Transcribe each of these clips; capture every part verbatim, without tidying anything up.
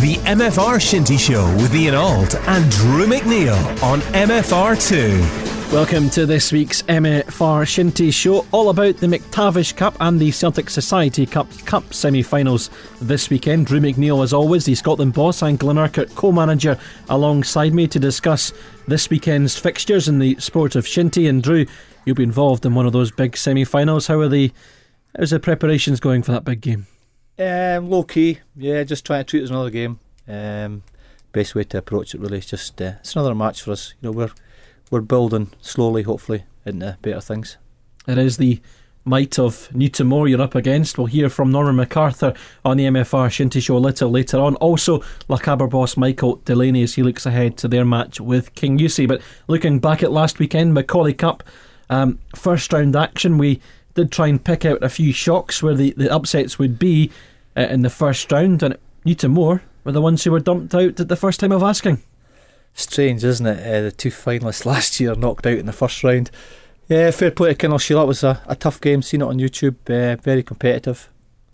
The M F R Shinty Show with Ian Auld and Drew McNeil on M F R two. Welcome to this week's M F R Shinty Show, all about the McTavish Cup and the Celtic Society Cup Cup semi-finals this weekend. Drew McNeil, as always, the Scotland boss and Glenurquhart co-manager, alongside me to discuss this weekend's fixtures in the sport of shinty. And Drew, you'll be involved in one of those big semi-finals. How are the how's the preparations going for that big game? Um, low key, yeah. Just trying to treat it as another game. Um, best way to approach it really is just uh, it's another match for us. You know, we're we're building slowly, hopefully, into better things. It is the might of Newtonmore you're up against. We'll hear from Norman MacArthur on the M F R Shinty Show a little later on. Also, Lochaber boss Michael Delaney as he looks ahead to their match with Kingussie. But looking back at last weekend, Macaulay Cup, um, first round action, we did try and pick out a few shocks where the, the upsets would be uh, in the first round, and Newtonmore were the ones who were dumped out at the first time of asking. Strange, isn't it? Uh, the two finalists last year knocked out in the first round. Yeah, fair play to Kinlochshiel. That was a, a tough game. Seen it on YouTube. Uh, very competitive.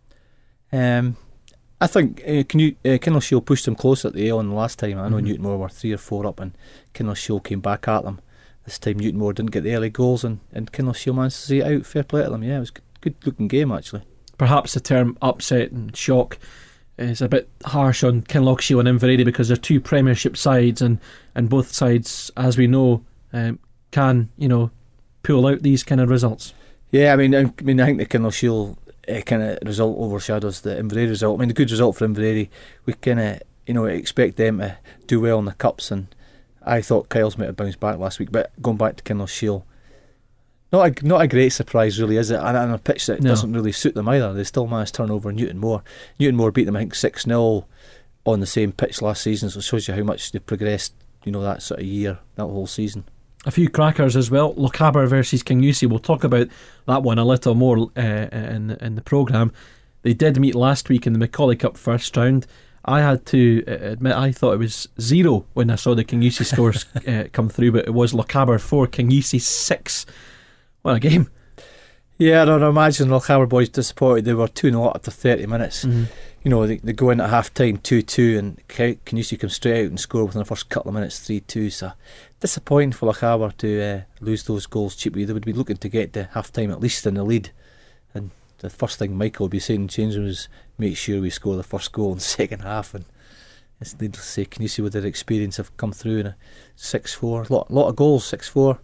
Um, I think uh, can you, uh, Kinlochshiel pushed them close at the Aon last time. I know mm-hmm. Newtonmore were three or four up, and Kinlochshiel came back at them. This time Newtonmore didn't get the early goals, and, and Kinlochshiel managed to see it out. Fair play to them. Yeah, it was a good, good looking game actually. Perhaps the term upset and shock is a bit harsh on Kinlochshiel and Inveraray because they're two Premiership sides, and, and both sides, as we know, um, can you know pull out these kind of results. Yeah, I mean, I mean, I think the Kinlochshiel uh, kind of result overshadows the Inveraray result. I mean, the good result for Inveraray, we kind of you know expect them to do well in the cups, and I thought Kyles might have bounced back last week, but going back to Kinlochshiel, not a, not a great surprise really, is it? And on a pitch that no. doesn't really suit them either. They still managed to turn over Newtonmore. Newtonmore beat them, I think, six nil on the same pitch last season, so it shows you how much they've progressed, you know, that sort of year, that whole season. A few crackers as well. Lochaber versus Kingussie. We'll talk about that one a little more uh, in, in the programme. They did meet last week in the Macaulay Cup first round. I had to admit I thought it was zero when I saw the Kingussie scores uh, come through, but it was Lochaber four, Kingussie six. What a game. Yeah, I don't imagine Lochaber boys disappointed. They were two nil up after thirty minutes. Mm-hmm. You know, they, they go in at half time two two, and Kingussie come straight out and score within the first couple of minutes three two. So disappointing for Lochaber to uh, lose those goals cheaply. They would be looking to get to half time at least in the lead. And the first thing Michael would be saying in the change room is make sure we score the first goal in the second half. And it's needless to say, Kingussie with their experience have come through in a six four. A lot, lot of goals, six four.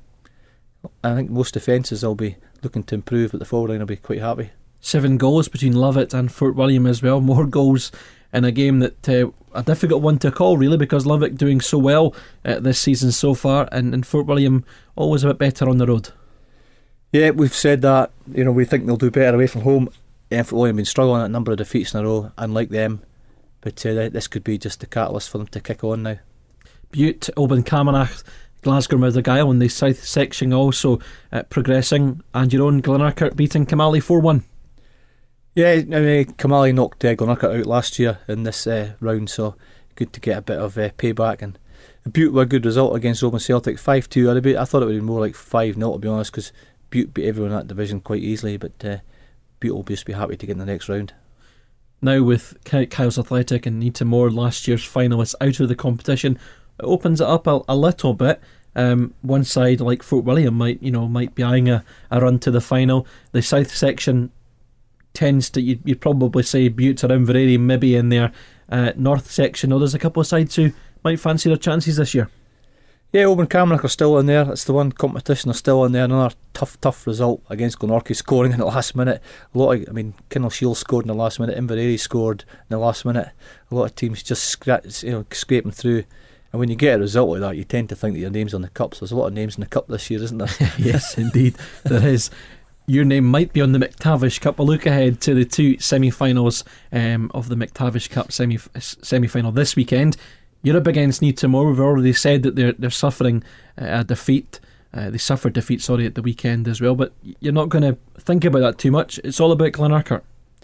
I think most defences will be looking to improve, but the forward line will be quite happy. Seven goals between Lovat and Fort William as well. More goals in a game that uh, a difficult one to call really, because Lovat doing so well uh, this season so far, and, and Fort William always a bit better on the road. Yeah, we've said that. You know, we think they'll do better away from home. Yeah, Fort William have been struggling at a number of defeats in a row, unlike them. But uh, this could be just the catalyst for them to kick on now. Butte, Oban Camanachd, Glasgow Mothergill in the south section also uh, progressing, and your own Glenurquhart beating Camally four one. Yeah, I mean, Camally knocked uh, Glenurquhart out last year in this uh, round, so good to get a bit of uh, payback. And Butte were a good result against Oban Celtic, five two. I thought it would be more like five nil to be honest, because Butte beat everyone in that division quite easily, but uh, Butte will just be happy to get in the next round. Now with Kyles Athletic and Newtonmore, last year's finalists, out of the competition, it opens it up a, a little bit. Um, one side like Fort William might, you know, might be eyeing a, a run to the final. The south section tends to, you'd, you'd probably say Butte or Inveraray maybe in there. Uh, north section, oh, there's a couple of sides who might fancy their chances this year. Yeah, Oban Camanachd are still in there. It's the one competition they're still in there. Another tough, tough result against Glenorchy, scoring in the last minute. A lot of, I mean, Kinlochshiel scored in the last minute. Inveraray scored in the last minute. A lot of teams just scratch, you know, scraping through. And when you get a result like that, you tend to think that your name's on the cup. So there's a lot of names in the cup this year, isn't there? Yes, indeed, there is. Your name might be on the McTavish Cup. A look ahead to the two semi-finals um, of the McTavish Cup semi semi-final this weekend. You're up against Newtonmore. We've already said that they're they're suffering uh, a defeat. Uh, they suffered defeat, sorry, at the weekend as well. But you're not going to think about that too much. It's all about Glenurquhart.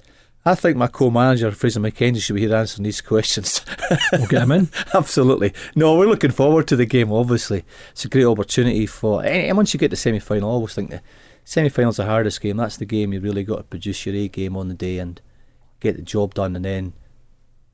I think my co-manager Fraser McKenzie should be here answering these questions. We'll get him in. Absolutely. No, we're looking forward to the game. Obviously, it's a great opportunity for. And once you get to semi-final, I always think the semi-final's the hardest game. That's the game you really got to produce your A game on the day and get the job done, and then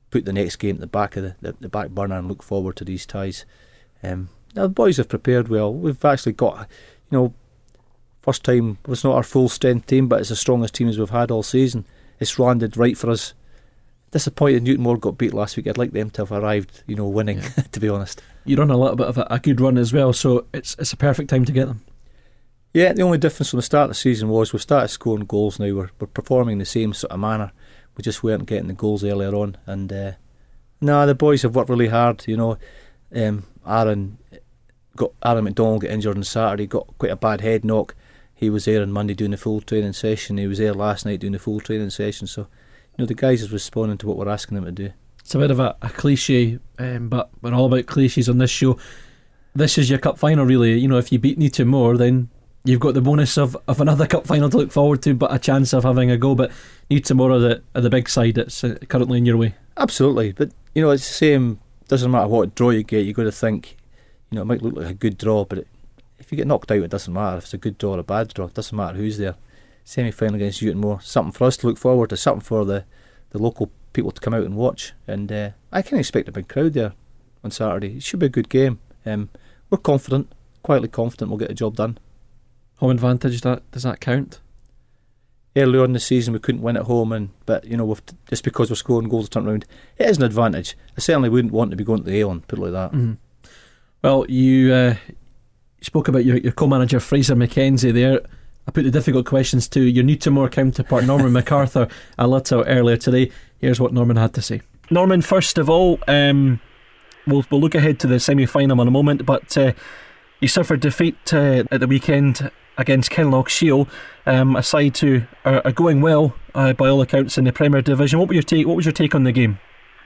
put the next game at the back of the, the, the back burner and look forward to these ties. Um, now the boys have prepared well. We've actually got, you know, first time, it was not our full strength team, but it's the strongest team as we've had all season. It's landed right for us. Disappointed Newtonmore got beat last week. I'd like them to have arrived, you know, winning, yeah. to be honest. You're on a little bit of a, a good run as well, so it's it's a perfect time to get them. Yeah, the only difference from the start of the season was we've started scoring goals now. We're, we're performing in the same sort of manner. We just weren't getting the goals earlier on. And uh, nah, the boys have worked really hard. You know, um, Aaron got Aaron McDonald got injured on Saturday, got quite a bad head knock. He was there on Monday doing the full training session. He was there last night doing the full training session. So, you know, the guys are responding to what we're asking them to do. It's a bit of a, a cliche, um, but we're all about cliches on this show. This is your cup final, really. You know, if you beat Newtonmore, then you've got the bonus of, of another cup final to look forward to, but a chance of having a go. But Newtonmore are the, are the big side that's uh, currently in your way. Absolutely, but you know, it's the same. Doesn't matter what draw you get, you've got to think, you know, it might look like a good draw, but it, if you get knocked out, it doesn't matter if it's a good draw or a bad draw. It doesn't matter who's there. Semi-final against Newtonmore, something for us to look forward to, something for the, the local people to come out and watch. And uh, I can expect a big crowd there on Saturday. It should be a good game. Um, we're confident, quietly confident we'll get the job done. Home advantage, that does that count? Earlier in the season we couldn't win at home, and but you know, we've, just because we're scoring goals to turn around, it is an advantage. I certainly wouldn't want to be going to the Aon, put it like that. Mm-hmm. Well, you uh, spoke about your, your co-manager Fraser McKenzie there. I put the difficult questions to your Newtonmore counterpart Norman MacArthur a little earlier today. Here's what Norman had to say. Norman, first of all, um, we'll, we'll look ahead to the semi-final in a moment, but uh, you suffered defeat uh, at the weekend against Kinlochshiel, um, a side who are, are going well uh, by all accounts in the Premier Division. What were your take? What was your take on the game?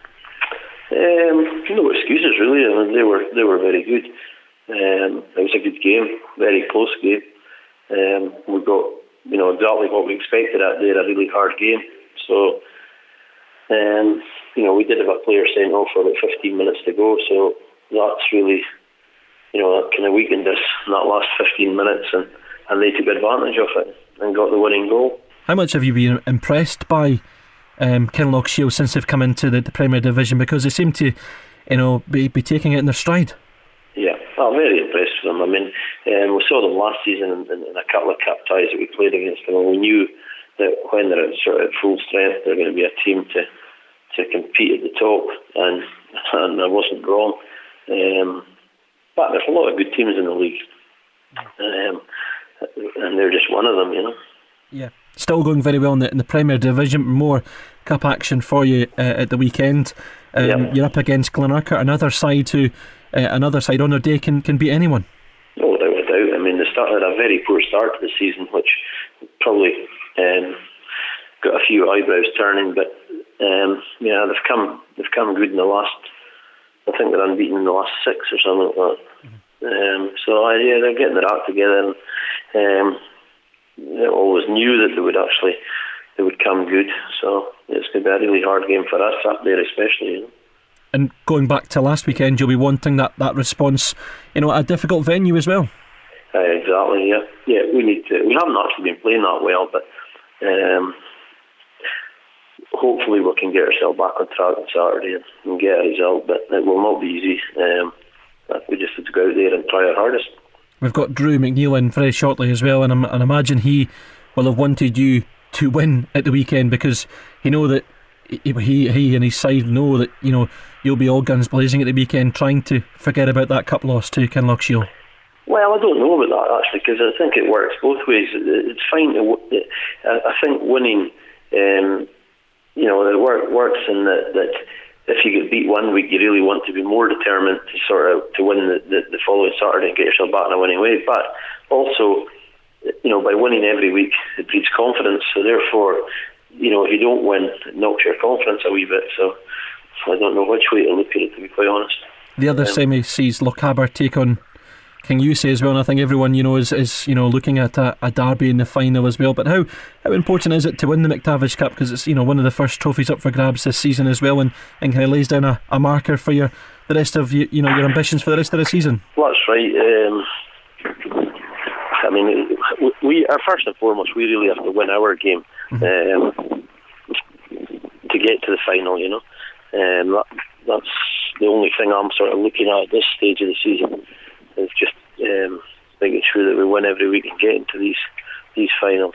Um, no excuses really. I mean, they were they were very good. Um, it was a good game, very close game. Um, we got, you know, exactly what we expected out there, a really hard game. So, um, you know, we did have a player sent off for about fifteen minutes to go. So that's really, you know, that kind of weakened us in that last fifteen minutes, and. And they took advantage of it and got the winning goal. How much have you been impressed by um, Kinlochshiel since they've come into the, the Premier Division? Because they seem to, you know, be, be taking it in their stride. Yeah, I'm very impressed with them. I mean, um, we saw them last season in, in, in a couple of cup ties that we played against them, and we knew that when they're at sort of full strength, they're going to be a team to to compete at the top, and and I wasn't wrong. Um, but there's a lot of good teams in the league. Um, and they're just one of them, you know. Yeah, still going very well in the, in the Premier Division. More cup action for you uh, at the weekend. Um, yeah. You're up against Glenurquhart, another side who, uh, another side on their day can, can beat anyone. No doubt, without doubt. I mean, they started a very poor start to the season, which probably um, got a few eyebrows turning. But um, yeah, they've come they've come good in the last. I think they're unbeaten in the last six or something like that. Mm-hmm. Um, so uh, yeah, they're getting their act together, and um, they always knew that they would actually they would come good. So it's going to be a really hard game for us up there, especially. You know. And going back to last weekend, you'll be wanting that, that response, you know, at a difficult venue as well. Uh, exactly. Yeah, yeah. We need to. We haven't actually been playing that well, but um, hopefully we can get ourselves back on track on Saturday and, and get a result. But it will not be easy. Um, We just have to go out there and try our hardest. We've got Drew McNeil in very shortly as well, and, I'm, and imagine he will have wanted you to win at the weekend, because he know that he he and his side know that, you know, you'll be all guns blazing at the weekend, trying to forget about that cup loss to Kinlochshiel. Well, I don't know about that actually, because I think it works both ways. It's fine to. I think winning, um, you know, it work, works in that that. If you get beat one week, you really want to be more determined to sort of to win the, the, the following Saturday and get yourself back in a winning way. But also, you know, by winning every week, it breeds confidence. So therefore, you know, if you don't win, it knocks your confidence a wee bit. So, so I don't know which way to look at it, to be quite honest. The other um, semi sees Lochaber take on King Eusay as well, and I think everyone, you know, is, is you know, looking at a, a derby in the final as well. But how how important is it to win the McTavish Cup, because it's, you know, one of the first trophies up for grabs this season as well, and, and kind of lays down a, a marker for your the rest of you, you know, your ambitions for the rest of the season. Well, that's right. Um, I mean, we are first and foremost, we really have to win our game mm-hmm. um, to get to the final, you know. Um, that, that's the only thing I'm sort of looking at at this stage of the season, is just um, making sure that we win every week and get into these these finals.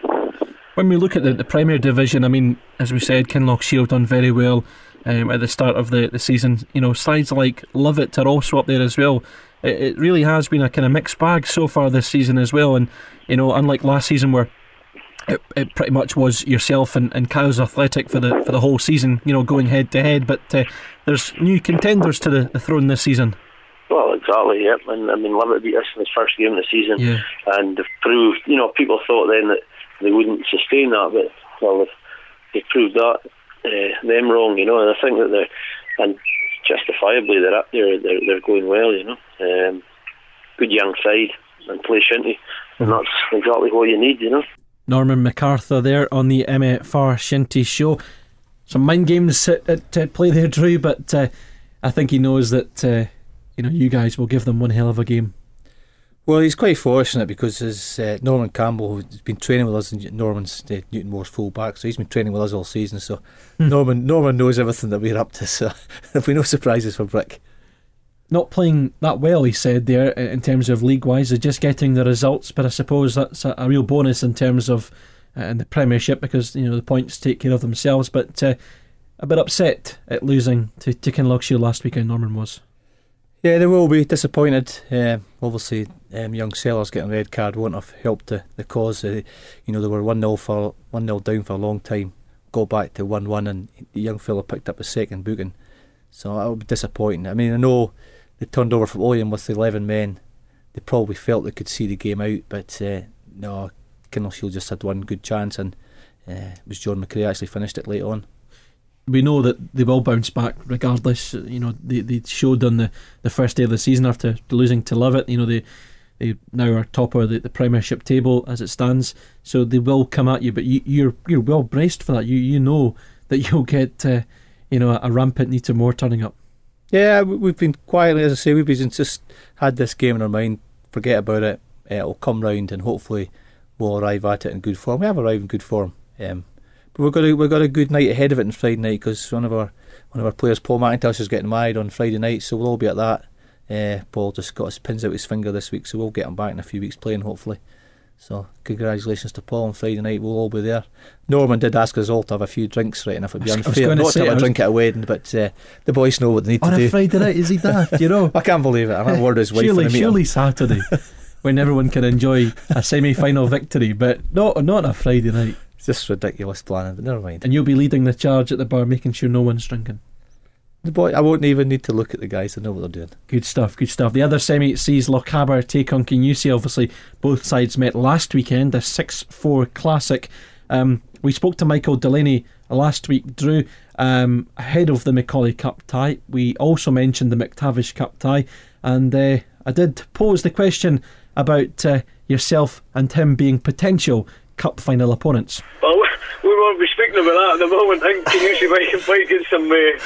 When we look at the, the Premier Division, I mean, as we said, Kinlochshiel done very well um, at the start of the, the season. You know, sides like Lovat are also up there as well. It, it really has been a kind of mixed bag so far this season as well. And, you know, unlike last season where it, it pretty much was yourself and, and Cowes Athletic for the for the whole season, you know, going head to head. But uh, there's new contenders to the, the throne this season. Well, exactly, yep. And I mean, Lovat beat us in his first game of the season, yeah. and they've proved, you know, people thought then that they wouldn't sustain that, but, well, they've, they've proved that, uh, them wrong, you know, and I think that they're, and justifiably they're up there, they're, they're going well, you know. Um, good young side, and play shinty, and that's exactly what you need, you know. Norman MacArthur there on the M F R Shinty Show. Some mind games at, at, at play there, Drew, but uh, I think he knows that uh, you know, you guys will give them one hell of a game. Well, he's quite fortunate because his uh, Norman Campbell, who's been training with us, and Norman's uh, Newton Moore's full back, so he's been training with us all season. So hmm. Norman Norman knows everything that we're up to. So there'll be no surprises for Brick. Not playing that well, he said there, in terms of league-wise, they're just getting the results. But I suppose that's a, a real bonus in terms of uh, in the Premiership, because you know the points take care of themselves. But uh, a bit upset at losing to, to Kinlochshiel last weekend. Norman was. Yeah, they will be disappointed. Uh, obviously, um, young Sellers getting a red card won't have helped the, the cause. Uh, you know, they were one nil for one nil down for a long time. Go back to one one, and the young fella picked up a second booking. So that would be disappointing. I mean, I know they turned over from Olean with eleven men. They probably felt they could see the game out, but uh, no, Kinlochshiel just had one good chance, and uh, it was John McRae actually finished it late on. We know that they will bounce back regardless. You know, they they showed on the, the first day of the season after losing to Lovat. You know, they they now are top of the, the Premiership table as it stands. So they will come at you, but you, you're you're well braced for that. You you know that you'll get uh, you know a, a rampant Newton Moore turning up. Yeah, we've been quietly, as I say, we've been just had this game in our mind. Forget about it. Uh, it'll come round, and hopefully we'll arrive at it in good form. We have arrived in good form. Um, But we've got a, we've got a good night ahead of it on Friday night, because one of our one of our players, Paul McIntosh, is getting married on Friday night, so we'll all be at that. Uh, Paul just got his pins out his finger this week, so we'll get him back in a few weeks playing, hopefully. So congratulations to Paul on Friday night. We'll all be there. Norman did ask us all to have a few drinks, right enough. It'd be unfair not to have a drink at a wedding, but uh, the boys know what they need on to do. do. On a Friday night, is he daft? You know, I can't believe it. I haven't word his wife. Surely, surely Saturday, when everyone can enjoy a semi-final victory, but not not on a Friday night. It's just ridiculous planning, but never mind. And you'll be leading the charge at the bar, making sure no one's drinking. The boy, I won't even need to look at the guys. I know what they're doing. Good stuff, good stuff. The other semi sees Lochaber take on Kingussie. Obviously, both sides met last weekend, a six four classic. Um, we spoke to Michael Delaney last week, Drew, um, ahead of the Macaulay Cup tie. We also mentioned the McTavish Cup tie, and uh, I did pose the question about uh, yourself and him being potential Cup final opponents. Well, we won't be speaking about that at the moment. I think Kingussie might, might get some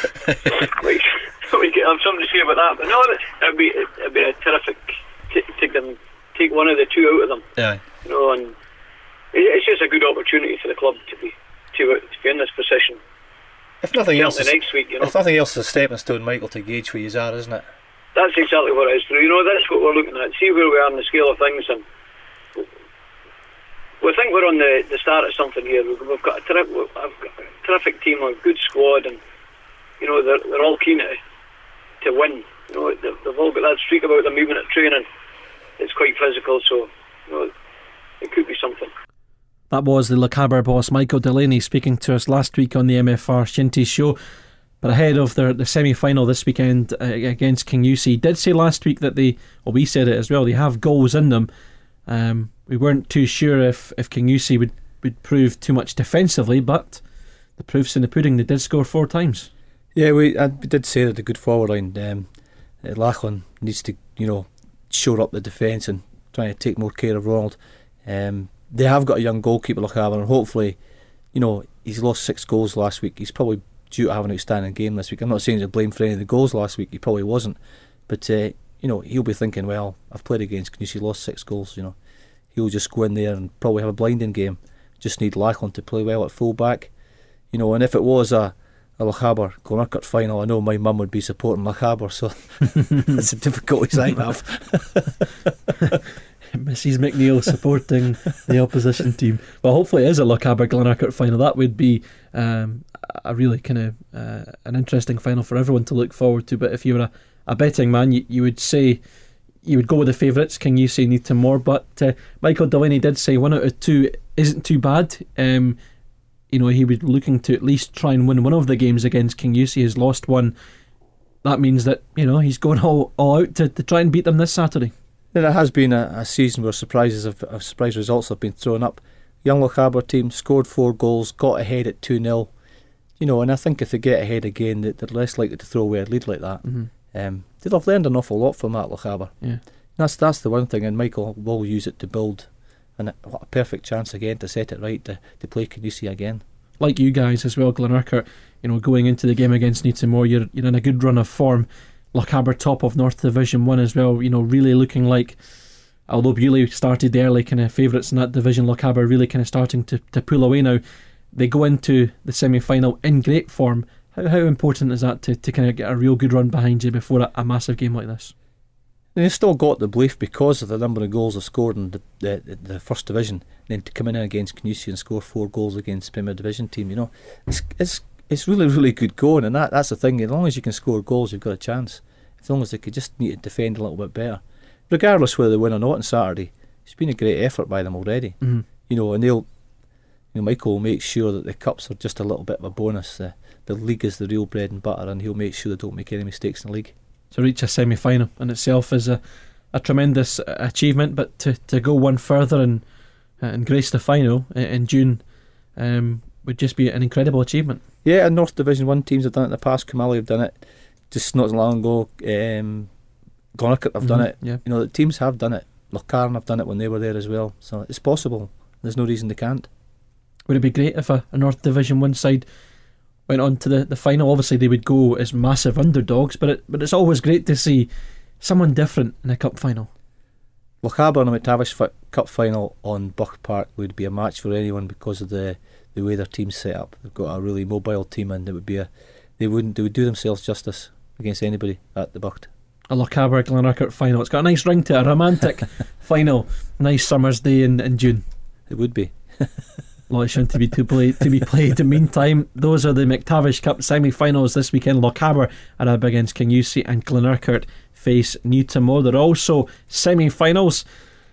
uh, might, might get, have something to say about that, but no, it'd be it'd be a terrific t- take them take one of the two out of them. Yeah, you know, and it's just a good opportunity for the club to be to, to be in this position. If nothing else, the next week, you know, if nothing else, is a stepping stone, Michael, to gauge where you are, isn't it? That's exactly what it is. You know, that's what we're looking at. See where we are on the scale of things, and we think we're on the, the start of something here. We've, we've got a ter- we've got a terrific team, a good squad, and you know they're they're all keen to to win. You know, they've, they've all got that streak about them, even at training. It's quite physical, so you know it could be something. That was the Lochaber boss Michael Delaney speaking to us last week on the M F R Shinty Show. But ahead of their the semi-final this weekend uh, against Kingussie, he did say last week that they, well, we said it as well, they have goals in them. Um, we weren't too sure if, if Kingussie would, would prove too much defensively, but the proof's in the pudding. They did score four times. Yeah, we, I, we did say that the good forward line. Um, uh, Lachlan needs to, you know, shore up the defence and try to take more care of Ronald. Um, they have got a young goalkeeper, Lochaber, and hopefully, you know, he's lost six goals last week. He's probably due to have an outstanding game this week. I'm not saying to blame for any of the goals last week. He probably wasn't, but uh, you know, he'll be thinking, well, I've played against Kingussie, lost six goals. You know, he'll just go in there and probably have a blinding game. Just need Lachlan to play well at full back. You know, and if it was a a Lochaber Glenurquhart final, I know my mum would be supporting Lochaber, so that's the difficulties I have. Missus McNeil supporting the opposition team. Well, hopefully it is a Lochaber Glenurquhart final. That would be um, a really kind of uh, an interesting final for everyone to look forward to. But if you were a, a betting man, you, you would say you would go with the favourites, Kingussie, Newtonmore. But uh, Michael Delaney did say one out of two isn't too bad. Um, you know, he was looking to at least try and win one of the games against Kingussie. He's lost one. That means that, you know, he's going all, all out to, to try and beat them this Saturday. There has been a, a season where surprises have, uh, surprise results have been thrown up. Young Lochaber team scored four goals, got ahead at two nil. You know, and I think if they get ahead again, they're less likely to throw away a lead like that. Mm-hmm. Um, they'll have learned an awful lot from that, Lochaber. Yeah, that's that's the one thing, and Michael will use it to build. And what a perfect chance again to set it right to, to play Kingussie again. Like you guys as well, Glenurquhart. You know, going into the game against Newtonmore, you're you're in a good run of form. Lochaber top of North Division one as well, you know, really looking like, although Beaulieu started the early kind of favourites in that division, Lochaber really kind of starting to, to pull away now. They go into the semi-final in great form. How how important is that to, to kind of get a real good run behind you before a, a massive game like this? They've still got the belief because of the number of goals they've scored in the, the, the first division, and then to come in against Kingussie and score four goals against Premier Division team, you know, it's it's It's really, really good going, and that, that's the thing. As long as you can score goals, you've got a chance. As long as they could just need to defend a little bit better. Regardless whether they win or not on Saturday, it's been a great effort by them already. Mm-hmm. You know, and they'll, you know, Michael will make sure that the cups are just a little bit of a bonus. The, the league is the real bread and butter, and he'll make sure they don't make any mistakes in the league. To reach a semi-final in itself is a, a tremendous achievement, but to, to go one further and, and grace the final in June um, would just be an incredible achievement. Yeah, and North Division one teams have done it in the past. Camali have done it just not long ago. Um, Glenurquhart have mm-hmm, done it. Yeah. You know, the teams have done it. Lochcarron have done it when they were there as well. So it's possible. There's no reason they can't. Would it be great if a, a North Division one side went on to the, the final? Obviously they would go as massive underdogs, but it, but it's always great to see someone different in a cup final. Lochaber and a McTavish Cup final on Buck Park would be a match for anyone because of the the way their team's set up. They've got a really mobile team, and it would be a they wouldn't they would do themselves justice against anybody at the Buck. A Lochaber Glenurquhart final. It's got a nice ring to it, a romantic final. Nice summer's day in, in June. It would be. A lot of to be to play to be played. In the meantime, those are the McTavish Cup semi-finals this weekend. Lochaber are up against Kingussie, and Glenurquhart face Newtonmore. There are also semi-finals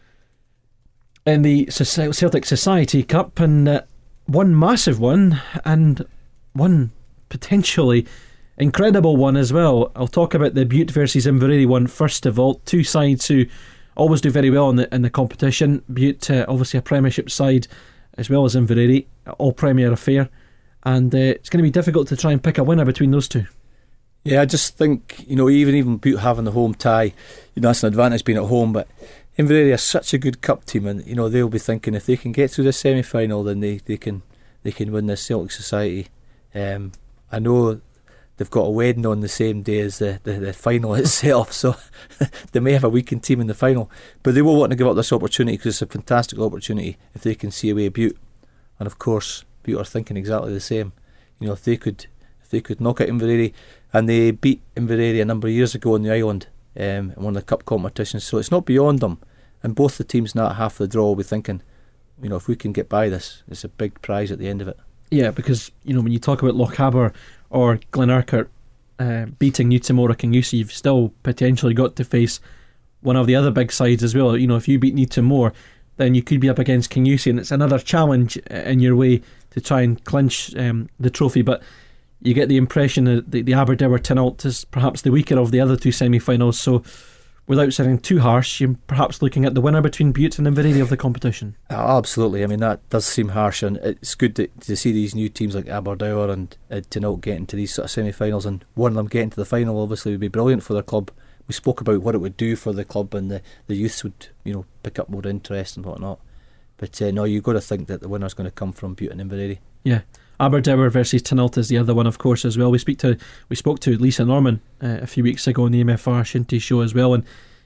in the Celtic Society Cup, and uh, one massive one and one potentially incredible one as well. I'll talk about the Butte versus Inveraray one first of all. Two sides who always do very well in the in the competition. Butte, uh, obviously a Premiership side, as well as Inveraray, all Premier affair, and uh, it's going to be difficult to try and pick a winner between those two. Yeah, I just think, you know, even even Butte having the home tie, you know, that's an advantage being at home, but Inveraray are such a good cup team, and you know they'll be thinking if they can get through the semi-final, then they, they can they can win this Celtic Society. Um, I know they've got a wedding on the same day as the, the, the final itself, so they may have a weakened team in the final, but they will want to give up this opportunity because it's a fantastic opportunity if they can see away Butte. And of course Butte are thinking exactly the same. You know, if they could if they could knock out Inveraray, and they beat Inveraray a number of years ago on the island um, in one of the cup competitions, so it's not beyond them, and both the teams not half the draw will be thinking, you know, if we can get by this, it's a big prize at the end of it. Yeah, because you know when you talk about Lochaber or Glenurquhart uh, beating Newtonmore or Kingussie, you've still potentially got to face one of the other big sides as well. You know, if you beat Newtonmore, then you could be up against Kingussie, and it's another challenge in your way to try and clinch um, the trophy. But you get the impression that the, the Aberdour Tynalt is perhaps the weaker of the other two semi-finals, so without sounding too harsh, you're perhaps looking at the winner between Butte and Inveraray of the competition. Oh, absolutely. I mean, that does seem harsh, and it's good to, to see these new teams like Aberdour and uh, Tynalt getting to these sort of semi-finals, and one of them getting to the final obviously would be brilliant for their club. We spoke about what it would do for the club, and the, the youths would, you know, pick up more interest and whatnot. But uh, no, you've got to think that the winner's going to come from Butte and Inveraray. Yeah. Aberdour versus Tynalt is the other one, of course, as well. We speak to we spoke to Lisa Norman uh, a few weeks ago on the M F R Shinty show as well, and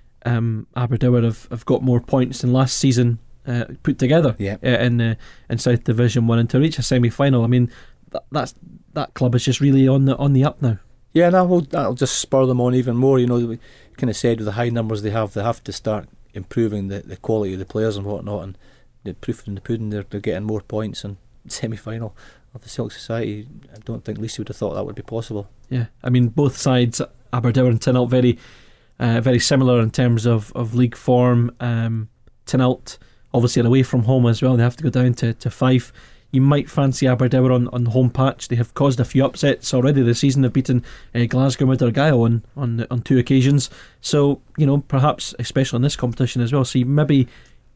um, Aberdour have, have got more points than last season uh, put together yeah. uh, in uh, in South Division One, and to reach a semi-final, I mean, that, that's that club is just really on the on the up now. Yeah, and that will, that'll just spur them on even more. You know, we kind of said with the high numbers they have, they have to start improving the, the quality of the players and whatnot. And the proof in the pudding, they're, they're getting more points in semi-final of the Celtic Society. I don't think Lisa would have thought that would be possible. Yeah, I mean both sides, Aberdour and Tynalt, very, uh, very similar in terms of, of league form. Um, Tynalt obviously are away from home as well. They have to go down to, to Fife. You might fancy Aberdour on, on the home patch. They have caused a few upsets already this season. They've beaten uh, Glasgow with Argyle on, on on two occasions. So, you know, perhaps, especially in this competition as well. So you maybe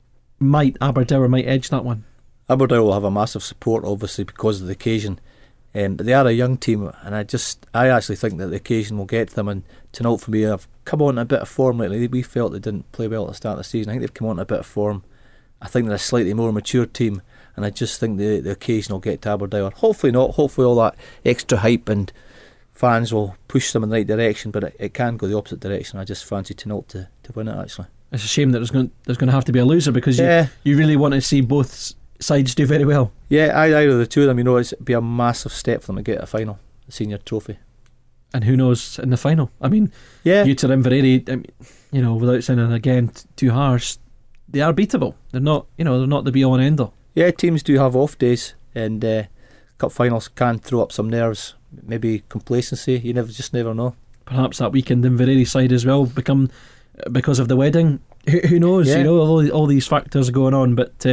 might Aberdour might edge that one. Aberdour will have a massive support, obviously, because of the occasion. Um, but they are a young team, and I just, I actually think that the occasion will get to them. And Tynalt, for me, have come on a bit of form lately. We felt they didn't play well at the start of the season. I think they've come on a bit of form. I think they're a slightly more mature team, and I just think the, the occasion will get to Aberdour. Hopefully not. Hopefully all that extra hype and fans will push them in the right direction, but it, it can go the opposite direction. I just fancy Tynalt to, to win it, actually. It's a shame that there's going there's going to have to be a loser, because yeah. you, you really want to see both sides do very well. Yeah, either of the two of them, you know, it'd be a massive step for them to get a final, a senior trophy. And who knows in the final? I mean, yeah. Utah Inveraray, I mean, you know, without sounding again too harsh, they are beatable. They're not, you know, they're not the be all and end all. Yeah, teams do have off days, and uh, cup finals can throw up some nerves. Maybe complacency. You never, just never know. Perhaps that weekend Inveraray side as well become because of the wedding. Who, who knows? Yeah. You know, all, all these factors are going on. But uh,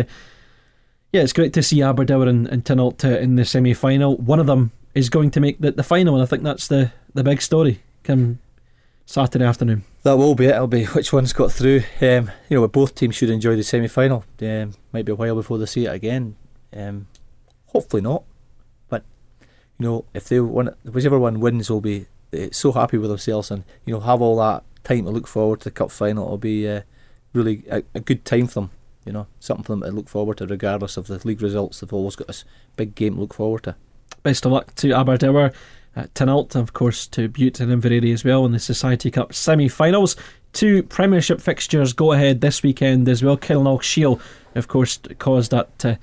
yeah, it's great to see Aberdour and, and Tynalt uh, in the semi final. One of them is going to make the, the final, and I think that's the the big story come Saturday afternoon. That will be it. It'll be which one's got through. Um, you know, both teams should enjoy the semi-final. Um, might be a while before they see it again. Um, hopefully not. But you know, if they win, whichever one wins, will be uh, so happy with themselves, and you know, have all that time to look forward to the cup final. It'll be uh, really a, a good time for them. You know, something for them to look forward to, regardless of the league results. They've always got this big game to look forward to. Best of luck to Aberdour. Uh, Tynalt, and of course to Butte and Inveraray as well in the Society Cup semi-finals. Two Premiership fixtures go ahead this weekend as well. Kilknock of course caused that uh,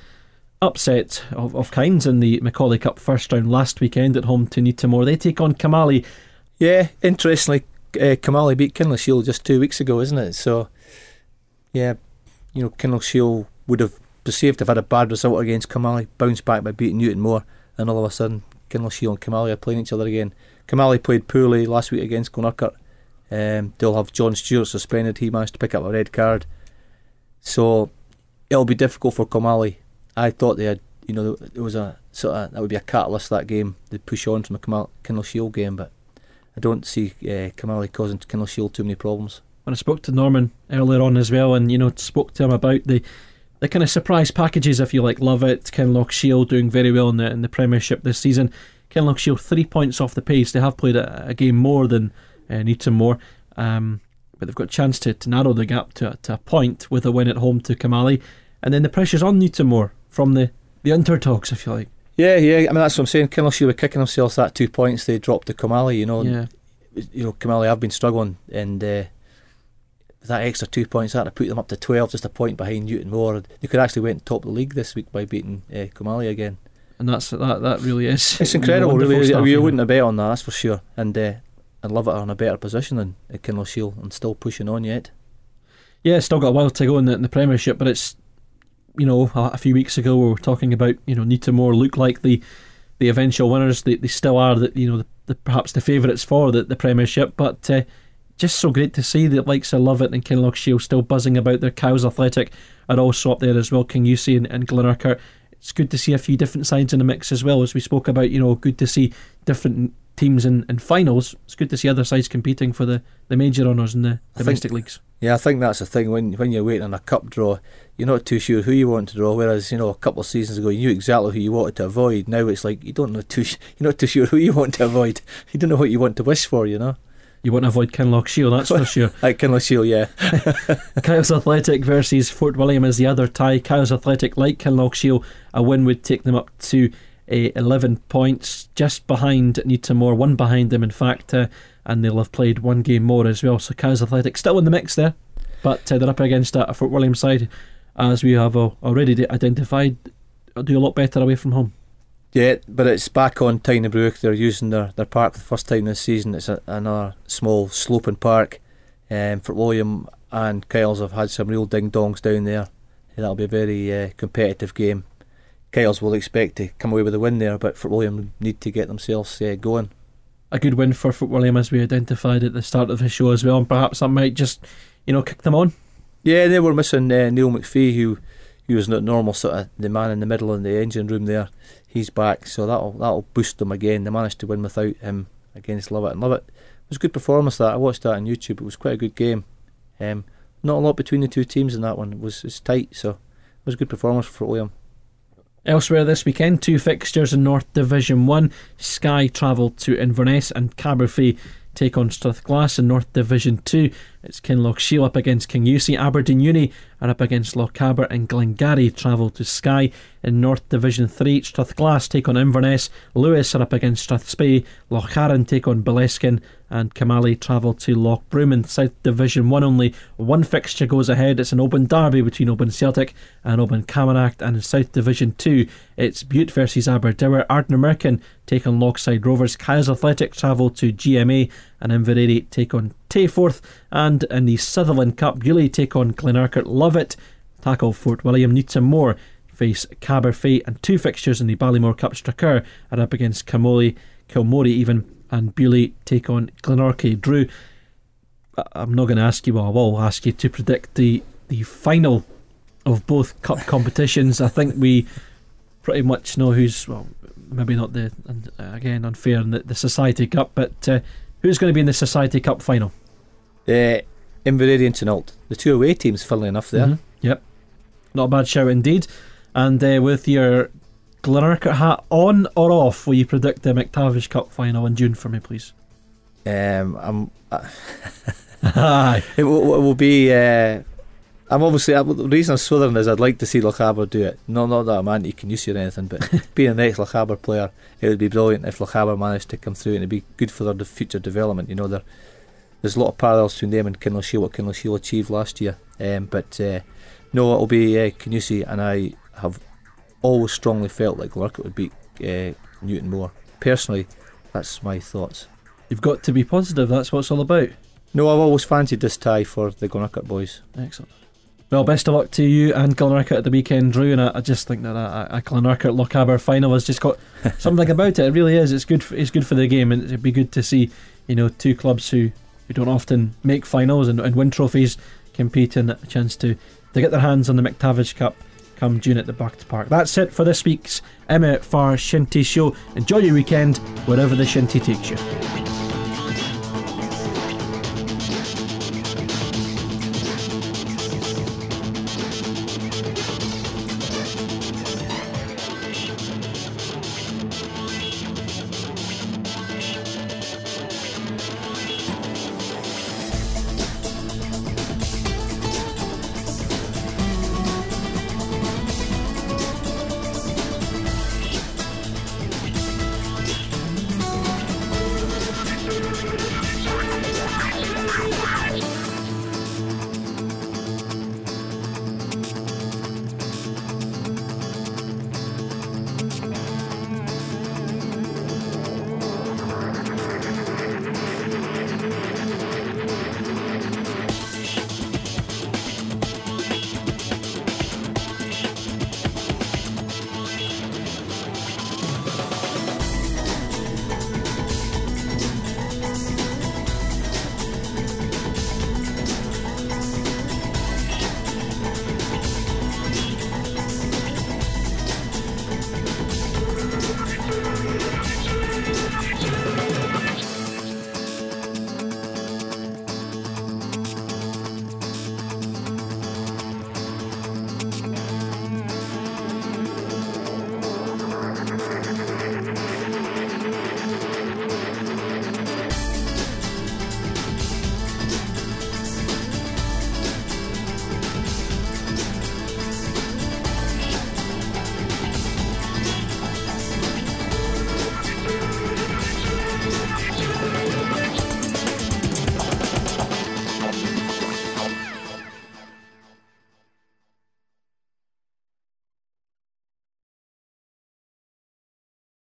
upset of, of kinds in the Macaulay Cup first round last weekend at home to Newtonmore. They take on Kilmallie. Yeah, interestingly, uh, Kilmallie beat Kinlochshiel just two weeks ago, isn't it? So yeah, you know, Kinlochshiel would have perceived to have had a bad result against Kilmallie, bounced back by beating Newtonmore, and all of a sudden Kinlochshiel and Kilmallie are playing each other again. Kilmallie played poorly last week against Glenurquhart. Um, they'll have John Stewart suspended. He managed to pick up a red card, so it'll be difficult for Kilmallie. I thought they had, you know, there was a sort of that would be a catalyst, that game. They'd push on from the Kinlochshiel game, but I don't see uh, Kilmallie causing Kinlochshiel too many problems. When I spoke to Norman earlier on as well, and you know, spoke to him about the the kind of surprise packages, if you like. Lovett, Kinlochshiel doing very well in the in the Premiership this season. Kinlochshiel three points off the pace. They have played a, a game more than uh, Newtonmore, um, but they've got a chance to, to narrow the gap to, to a point with a win at home to Kilmallie. And then the pressure's on Newtonmore from the, the underdogs, if you like. Yeah, yeah. I mean, that's what I'm saying. Kinlochshiel were kicking themselves that two points they dropped to Kilmallie. You know, yeah. You know, Kilmallie have been struggling, and uh, that extra two points that to put them up to twelve, just a point behind Newtonmore. They could actually went top of the league this week by beating uh, Kilmallie again. And that's that. That really is. It's incredible. Really, stuff, we you wouldn't have bet on that, that's for sure. And uh, I'd love it in a better position than uh, Kinlochshiel, and still pushing on yet. Yeah, still got a while to go in the, in the Premiership, but it's, you know, a, a few weeks ago we were talking about, you know, Newtonmore look like the the eventual winners. They they still are, the, you know, the, the, perhaps the favourites for the, the Premiership, but uh, just so great to see the likes of Lovett and Kinlochshiel still buzzing about their. Cowes Athletic are also up there as well, Kingussie and, and Glenurquhart. It's good to see a few different sides in the mix as well, as we spoke about. You know, good to see different teams in, in finals. It's good to see other sides competing for the, the major honours in the domestic think, leagues. Yeah, I think that's the thing. When when you're waiting on a cup draw, you're not too sure who you want to draw. Whereas, you know, a couple of seasons ago, you knew exactly who you wanted to avoid. Now it's like you don't know too. You're not too sure who you want to avoid. You don't know what you want to wish for. You know. You want to avoid Kinlochshiel, that's for sure. Like Kinlochshiel, yeah. Cowes Athletic versus Fort William is the other tie. Cowes Athletic, like Kinlochshiel, a win would take them up to uh, eleven points, just behind Newtonmore, one behind them in fact, uh, and they'll have played one game more as well. So Cowes Athletic still in the mix there, but uh, they're up against a, a Fort William side, as we have uh, already identified, do a lot better away from home. Yeah, but it's back on Tynebrook. They're using their, their park for the first time this season. It's a, another small sloping park. Um, Fort William and Kyles have had some real ding-dongs down there. That'll be a very uh, competitive game. Kyles will expect to come away with a win there, but Fort William need to get themselves uh, going. A good win for Fort William, as we identified at the start of the show as well, and perhaps that might just, you know, kick them on. Yeah, they were missing uh, Neil McPhee, who, who was not normal, sort of the man in the middle in the engine room there. He's back, so that'll that'll boost them again. They managed to win without him against Lovat, and Lovat, it was a good performance. That I watched that on YouTube. It was quite a good game. Um, not a lot between the two teams in that one. It was it's tight, so it was a good performance for Fort William. Elsewhere this weekend, two fixtures in North Division one. Skye travel to Inverness and Caberfeidh take on Strathglass. In North Division two, it's Kinlochshiel up against Kingussie. Aberdeen Uni are up against Lochaber, and Glengarry travel to Skye. In North Division three, Strathglass take on Inverness. Lewis are up against Strathspey. Locharan take on Boleskine, and Kamali travel to Lochbroom. In South Division one, only one fixture goes ahead. It's an open derby between Oban Celtic and Oban Camanachd. And in South Division two, it's Butte versus Aberdour. Ardnamurchan take on Lochside Rovers. Kyles Athletic travel to G M A, and Inveraray take on Tayforth. And in the Sutherland Cup, Beauly take on Glenurquhart. Lovett tackle Fort William. Newton Moore face Caberfeidh, and two fixtures in the Ballymore Cup. Straker are up against Kilmorey, Kilmorey even, and Beauly take on Glenorchy. Drew, I'm not going to ask you, well, I will ask you to predict the, the final of both cup competitions. I think we pretty much know who's, well, maybe not the, again, unfair in the, the Society Cup, but uh, who's going to be in the Society Cup final? Uh, Inveraray and Tinault, the two away teams, funnily enough, there. Mm-hmm. Yep, not a bad shout indeed. And uh, with your Glenurquhart hat on or off, will you predict the McTavish Cup final in June for me, please? Um, I'm. Uh, it, will, it will be. Uh, I'm obviously uh, the reason I'm swithering is I'd like to see Lochaber do it. Not not that I'm anti Kingussie or anything, but being an ex Lochaber player, it would be brilliant if Lochaber managed to come through, and it'd be good for their future development. You know, there there's a lot of parallels between them and Kinlochshiel, what Kinlochshiel achieved last year. Um, but uh, no, it'll be uh, Kingussie, and I have always strongly felt like Glenurquhart would beat uh, Newton Moore. Personally, that's my thoughts. You've got to be positive, that's what it's all about. No, I've always fancied this tie for the Glenurquhart boys. Excellent. Well, best of luck to you and Glenurquhart at the weekend, Drew, and I, I just think that a, a Glenurquhart Lochaber final has just got something about it. It really is. It's good for, it's good for the game, and it'd be good to see, you know, two clubs who, who don't often make finals and, and win trophies compete, and a chance to, to get their hands on the McTavish Cup come June at the Bucket Park. That's it for this week's M F R Shinty Show. Enjoy your weekend wherever the Shinty takes you.